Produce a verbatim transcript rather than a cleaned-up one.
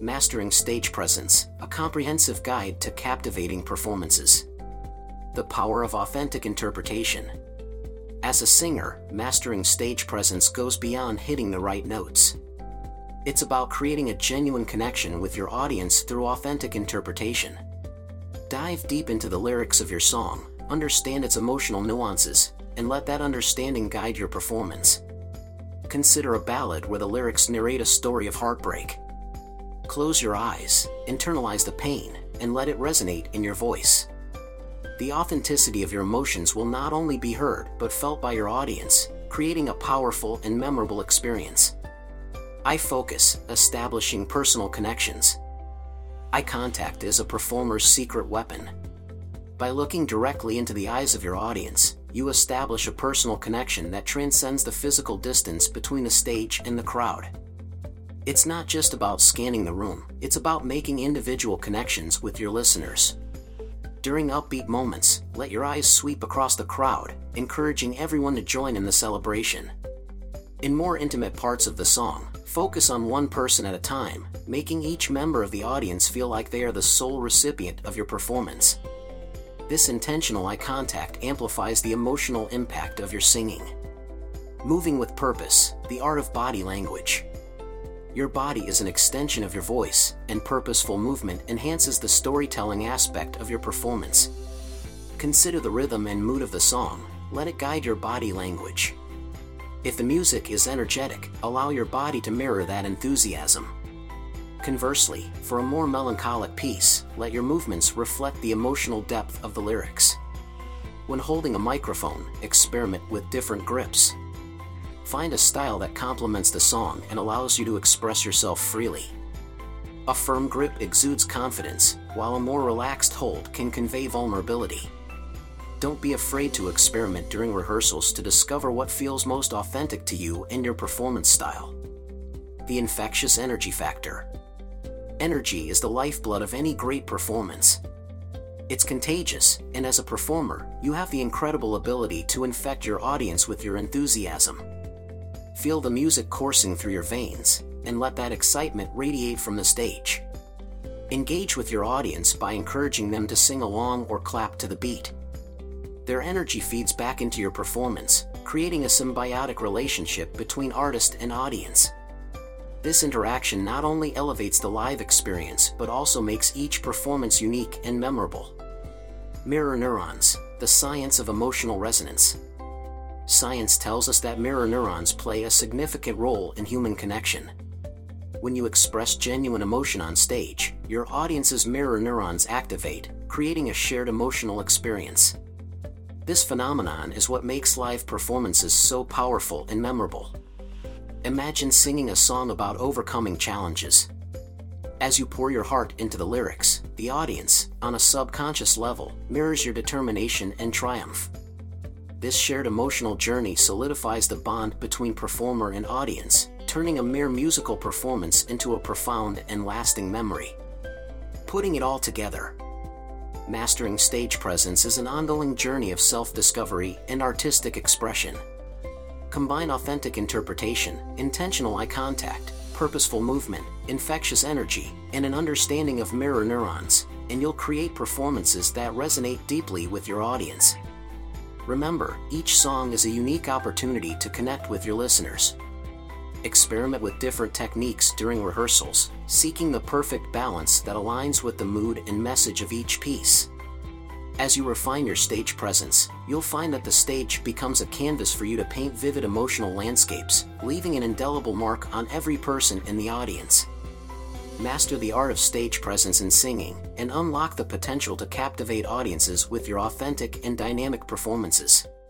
Mastering Stage Presence, a comprehensive guide to captivating performances. The power of authentic interpretation. As a singer, mastering stage presence goes beyond hitting the right notes. It's about creating a genuine connection with your audience through authentic interpretation. Dive deep into the lyrics of your song, understand its emotional nuances, and let that understanding guide your performance. Consider a ballad where the lyrics narrate a story of heartbreak. Close your eyes, internalize the pain, and let it resonate in your voice. The authenticity of your emotions will not only be heard but felt by your audience, creating a powerful and memorable experience. Eye focus, establishing personal connections. Eye contact is a performer's secret weapon. By looking directly into the eyes of your audience, you establish a personal connection that transcends the physical distance between the stage and the crowd. It's not just about scanning the room, it's about making individual connections with your listeners. During upbeat moments, let your eyes sweep across the crowd, encouraging everyone to join in the celebration. In more intimate parts of the song, focus on one person at a time, making each member of the audience feel like they are the sole recipient of your performance. This intentional eye contact amplifies the emotional impact of your singing. Moving with purpose, the art of body language. Your body is an extension of your voice, and purposeful movement enhances the storytelling aspect of your performance. Consider the rhythm and mood of the song, let it guide your body language. If the music is energetic, allow your body to mirror that enthusiasm. Conversely, for a more melancholic piece, let your movements reflect the emotional depth of the lyrics. When holding a microphone, experiment with different grips. Find a style that complements the song and allows you to express yourself freely. A firm grip exudes confidence, while a more relaxed hold can convey vulnerability. Don't be afraid to experiment during rehearsals to discover what feels most authentic to you and your performance style. The infectious energy factor. Energy is the lifeblood of any great performance. It's contagious, and as a performer, you have the incredible ability to infect your audience with your enthusiasm. Feel the music coursing through your veins, and let that excitement radiate from the stage. Engage with your audience by encouraging them to sing along or clap to the beat. Their energy feeds back into your performance, creating a symbiotic relationship between artist and audience. This interaction not only elevates the live experience but also makes each performance unique and memorable. Mirror neurons, the science of emotional resonance. Science tells us that mirror neurons play a significant role in human connection. When you express genuine emotion on stage, your audience's mirror neurons activate, creating a shared emotional experience. This phenomenon is what makes live performances so powerful and memorable. Imagine singing a song about overcoming challenges. As you pour your heart into the lyrics, the audience, on a subconscious level, mirrors your determination and triumph. This shared emotional journey solidifies the bond between performer and audience, turning a mere musical performance into a profound and lasting memory. Putting it all together. Mastering stage presence is an ongoing journey of self-discovery and artistic expression. Combine authentic interpretation, intentional eye contact, purposeful movement, infectious energy, and an understanding of mirror neurons, and you'll create performances that resonate deeply with your audience. Remember, each song is a unique opportunity to connect with your listeners. Experiment with different techniques during rehearsals, seeking the perfect balance that aligns with the mood and message of each piece. As you refine your stage presence, you'll find that the stage becomes a canvas for you to paint vivid emotional landscapes, leaving an indelible mark on every person in the audience. Master the art of stage presence in singing, and unlock the potential to captivate audiences with your authentic and dynamic performances.